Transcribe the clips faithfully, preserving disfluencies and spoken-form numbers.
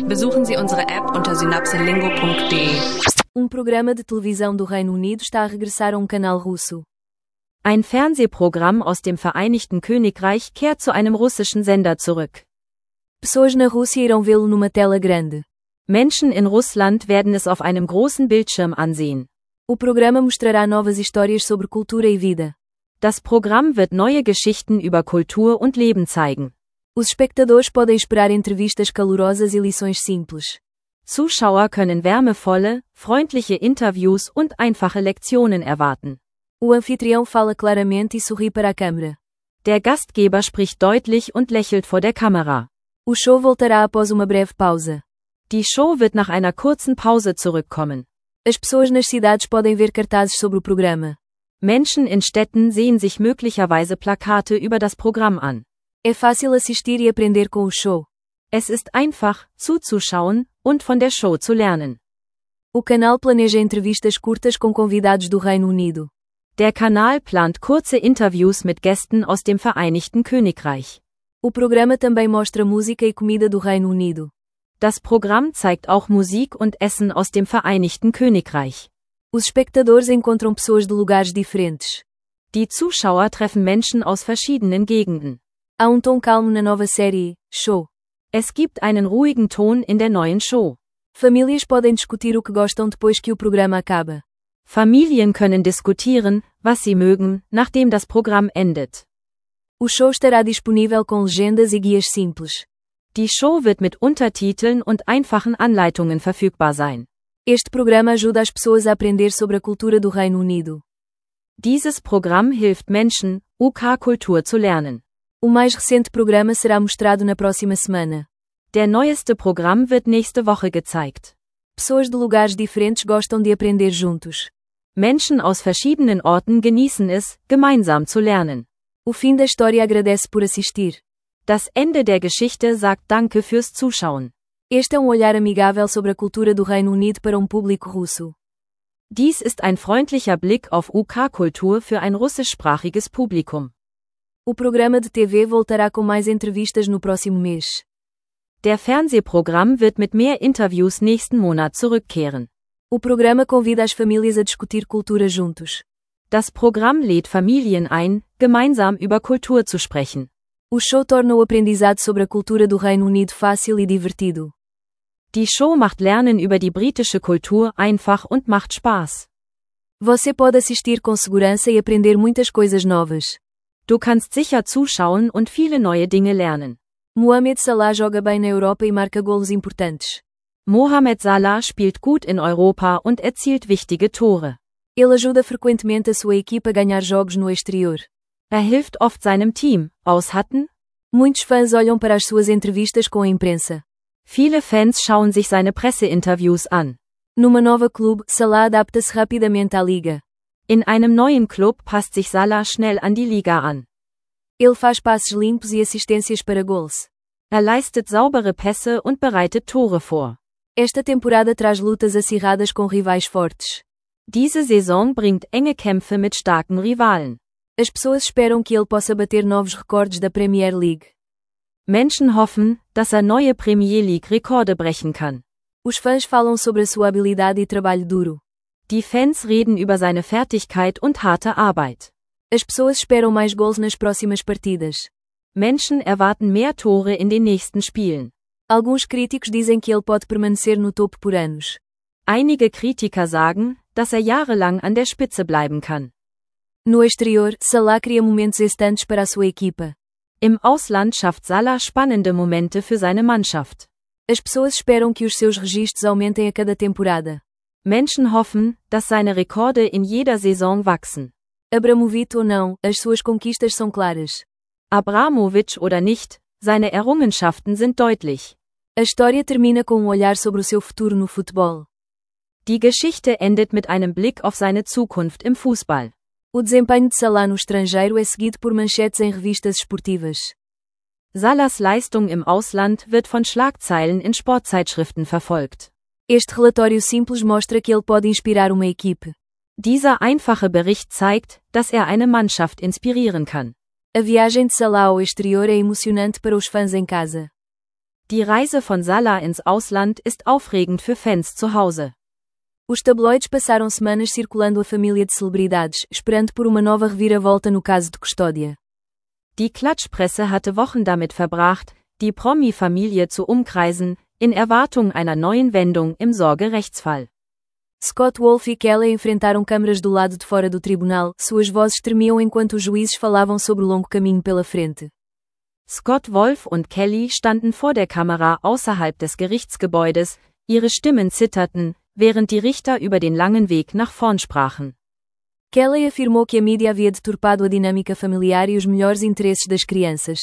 Besuchen Sie unsere App unter synapselingo punkt de. Um programa de televisão do Reino Unido está a regressar a um canal russo. Ein Fernsehprogramm aus dem Vereinigten Königreich kehrt zu einem russischen Sender zurück. Pessoas na Rússia irão vê-lo numa tela grande. Menschen in Russland werden es auf einem großen Bildschirm ansehen. O programa mostrará novas histórias sobre cultura e vida. Das Programm wird neue Geschichten über Kultur und Leben zeigen. Os espectadores podem esperar entrevistas calorosas e lições simples. Zuschauer können wärmevolle, freundliche Interviews und einfache Lektionen erwarten. O anfitrião fala claramente e sorri para a câmera. Der Gastgeber spricht deutlich und lächelt vor der Kamera. O show voltará após uma breve pausa. Die Show wird nach einer kurzen Pause zurückkommen. As pessoas nas cidades podem ver cartazes sobre o programa. Menschen in Städten sehen sich möglicherweise Plakate über das Programm an. É fácil assistir e aprender com o show. Es ist einfach, zuzuschauen und von der Show zu lernen. O canal planeja entrevistas curtas com convidados do Reino Unido. Der Kanal plant kurze Interviews mit Gästen aus dem Vereinigten Königreich. O programa também mostra música e comida do Reino Unido. Das Programm zeigt auch Musik und Essen aus dem Vereinigten Königreich. Os espectadores encontram pessoas de lugares diferentes. Die Zuschauer treffen Menschen aus verschiedenen Gegenden. Há um tom calmo na nova série, Show. Es gibt einen ruhigen Ton in der neuen Show. Famílias podem discutir o que gostam depois que o programa acaba. Familien können diskutieren, was sie mögen, nachdem das Programm endet. O show estará disponível com legendas e guias simples. Die Show wird mit Untertiteln und einfachen Anleitungen verfügbar sein. Este programa ajuda as pessoas a aprender sobre a cultura do Reino Unido. Dieses Programm hilft Menschen, U K-Kultur zu lernen. O mais recente programa será mostrado na próxima semana. Der neueste Programm wird nächste Woche gezeigt. Pessoas de lugares diferentes gostam de aprender juntos. Menschen aus verschiedenen Orten genießen es, gemeinsam zu lernen. O fim da história agradece por assistir. Das Ende der Geschichte sagt Danke fürs Zuschauen. Este é um olhar amigável sobre a cultura do Reino Unido para um público russo. Dies ist ein freundlicher Blick auf U K-Kultur für ein russischsprachiges Publikum. O programa de T V voltará com mais entrevistas no próximo mês. Der Fernsehprogramm wird mit mehr Interviews nächsten Monat zurückkehren. O programa convida as famílias a discutir cultura juntos. Das Programm lädt Familien ein, gemeinsam über Kultur zu sprechen. O show torna o aprendizado sobre a cultura do Reino Unido fácil e divertido. Die Show macht Lernen über die britische Kultur einfach und macht Spaß. Você pode assistir com segurança e aprender muitas coisas novas. Du kannst sicher zuschauen und viele neue Dinge lernen. Mohamed Salah joga bem na Europa e marca golos importantes. Mohamed Salah spielt gut in Europa und erzielt wichtige Tore. Ele ajuda frequentemente a sua equipa a ganhar jogos no exterior. Er hilft oft seinem Team, aushatten. Muitos fãs olham para as suas entrevistas com a imprensa. Viele Fans schauen sich seine Presseinterviews an. Numa nova clube, Salah adapta-se rapidamente à liga. In einem neuen Club passt sich Salah schnell an die Liga an. Ele faz passes limpos e assistências para gols. Er leistet saubere Pässe und bereitet Tore vor. Esta temporada traz lutas acirradas com rivais fortes. Diese Saison bringt enge Kämpfe mit starken Rivalen. As pessoas esperam que ele possa bater novos recordes da Premier League. Menschen hoffen, dass er neue Premier League Rekorde brechen kann. Os fãs falam sobre a sua habilidade e trabalho duro. Die Fans reden über seine Fertigkeit und harte Arbeit. As pessoas esperam mais gols nas próximas partidas. Menschen erwarten mehr Tore in den nächsten Spielen. Alguns críticos dizem que ele pode permanecer no topo por anos. Einige Kritiker sagen, dass er jahrelang an der Spitze bleiben kann. No exterior, Salah cria momentos excitantes para a sua equipa. Im Ausland schafft Salah spannende Momente für seine Mannschaft. As pessoas esperam que os seus registros aumentem a cada temporada. Menschen hoffen, dass seine Rekorde in jeder Saison wachsen. Abramovich ou não, as suas conquistas são claras. Abramovich oder nicht, seine Errungenschaften sind deutlich. A história termina com um olhar sobre o seu futuro no futebol. Die Geschichte endet mit einem Blick auf seine Zukunft im Fußball. O desempenho de Salah no estrangeiro é seguido por manchetes em revistas esportivas. Salahs Leistung im Ausland wird von Schlagzeilen in Sportzeitschriften verfolgt. Este relatório simples mostra que ele pode inspirar uma equipe. Dieser einfache Bericht zeigt, dass er eine Mannschaft inspirieren kann. A viagem de Salah ao exterior é emocionante para os fãs em casa. Die Reise von Salah ins Ausland ist aufregend für Fans zu Hause. Os tabloides passaram semanas circulando a família de celebridades, esperando por uma nova reviravolta no caso de custódia. Die Klatschpresse hatte Wochen damit verbracht, die Promi-Familie zu umkreisen, in Erwartung einer neuen Wendung im Sorgerechtsfall. Scott Wolf e Kelly enfrentaram câmaras do lado de fora do tribunal, suas vozes tremiam enquanto os juízes falavam sobre o longo caminho pela frente. Scott Wolf und Kelly standen vor der Kamera außerhalb des Gerichtsgebäudes, ihre Stimmen zitterten, während die Richter über den langen Weg nach vorn sprachen. Kelly afirmou que a mídia havia deturpado a dinâmica familiar e os melhores interesses das crianças.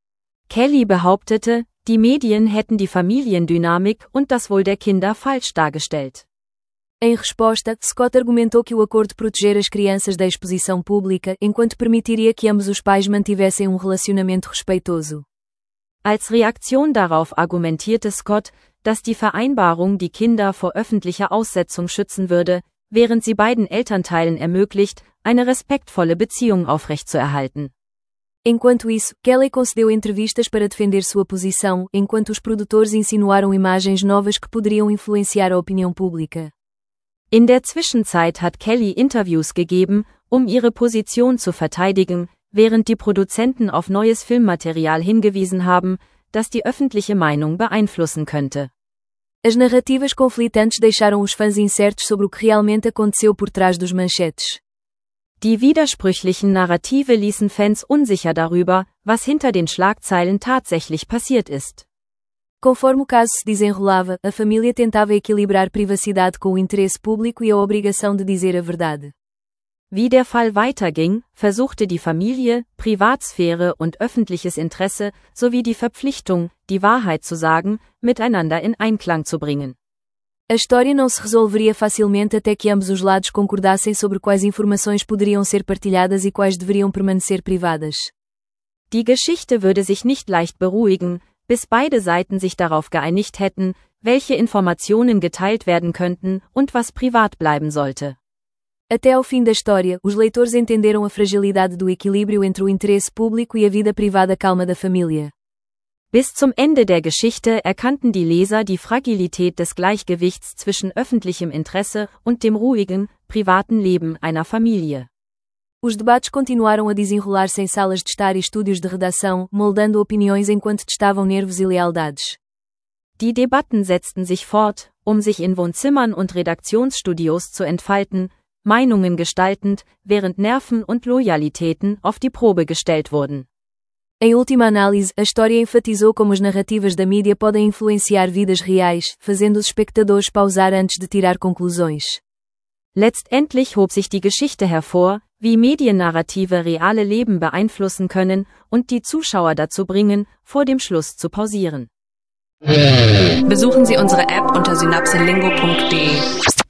Kelly behauptete, die Medien hätten die Familiendynamik und das Wohl der Kinder falsch dargestellt. Em resposta, Scott argumentou que o acordo proteger as crianças da exposição pública, enquanto permitiria que ambos os pais mantivessem um relacionamento respeitoso. Als Reaktion darauf argumentierte Scott, dass die Vereinbarung die Kinder vor öffentlicher Aussetzung schützen würde, während sie beiden Elternteilen ermöglicht, eine respektvolle Beziehung aufrechtzuerhalten. Enquanto isso, Kelly concedeu entrevistas para defender sua posição, enquanto os produtores insinuaram imagens novas que poderiam influenciar a opinião pública. In der Zwischenzeit hat Kelly Interviews gegeben, um ihre Position zu verteidigen, während die Produzenten auf neues Filmmaterial hingewiesen haben, das die öffentliche Meinung beeinflussen könnte. As narrativas conflitantes deixaram os fãs incertos sobre o que realmente aconteceu por trás dos manchetes. Die widersprüchlichen Narrative ließen Fans unsicher darüber, was hinter den Schlagzeilen tatsächlich passiert ist. Conforme o caso se desenrolava, a família tentava equilibrar privacidade com o interesse público e a obrigação de dizer a verdade. Wie der Fall weiterging, versuchte die Familie, Privatsphäre und öffentliches Interesse sowie die Verpflichtung, die Wahrheit zu sagen, miteinander in Einklang zu bringen. A história não se resolveria facilmente até que ambos os lados concordassem sobre quais informações poderiam ser partilhadas e quais deveriam permanecer privadas. Die Geschichte würde sich nicht leicht beruhigen, bis beide Seiten sich darauf geeinigt hätten, welche Informationen geteilt werden könnten und was privat bleiben sollte. Até ao fim da história, os leitores entenderam a fragilidade do equilíbrio entre o interesse público e a vida privada calma da família. Bis zum Ende der Geschichte erkannten die Leser die Fragilität des Gleichgewichts zwischen öffentlichem Interesse und dem ruhigen, privaten Leben einer Familie. Os debates continuaram a desenrolar-se em salas de estar e estúdios de redação, moldando opiniões enquanto testavam nervos e lealdades. Die Debatten setzten sich fort, um sich in Wohnzimmern und Redaktionsstudios zu entfalten, Meinungen gestaltend, während Nerven und Loyalitäten auf die Probe gestellt wurden. Em última análise, a história enfatizou como as narrativas da mídia podem influenciar vidas reais, fazendo os espectadores pausar antes de tirar conclusões. Letztendlich hob sich die Geschichte hervor, wie Mediennarrative reale Leben beeinflussen können und die Zuschauer dazu bringen, vor dem Schluss zu pausieren. Besuchen Sie unsere App unter synapselingo punkt de.